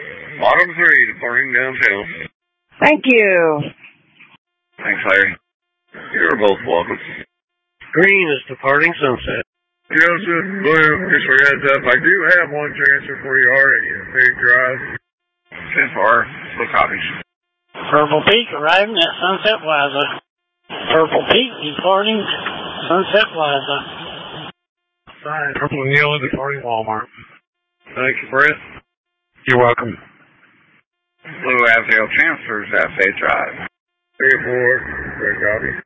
Bottom 3, departing downtown. Thank you. Thanks, Larry. You're both welcome. Green is departing Sunset. Joseph, Blue, just for heads up, I do have one transfer for you already at Big Drive. 10-4, no copies. Purple Peak arriving at Sunset Plaza. Purple Peak departing Sunset Plaza. Sign Purple and Yellow departing Walmart. Thank you, Brett. You're welcome. Blue Avdale transfers at Bay Drive. 3-4, great copy.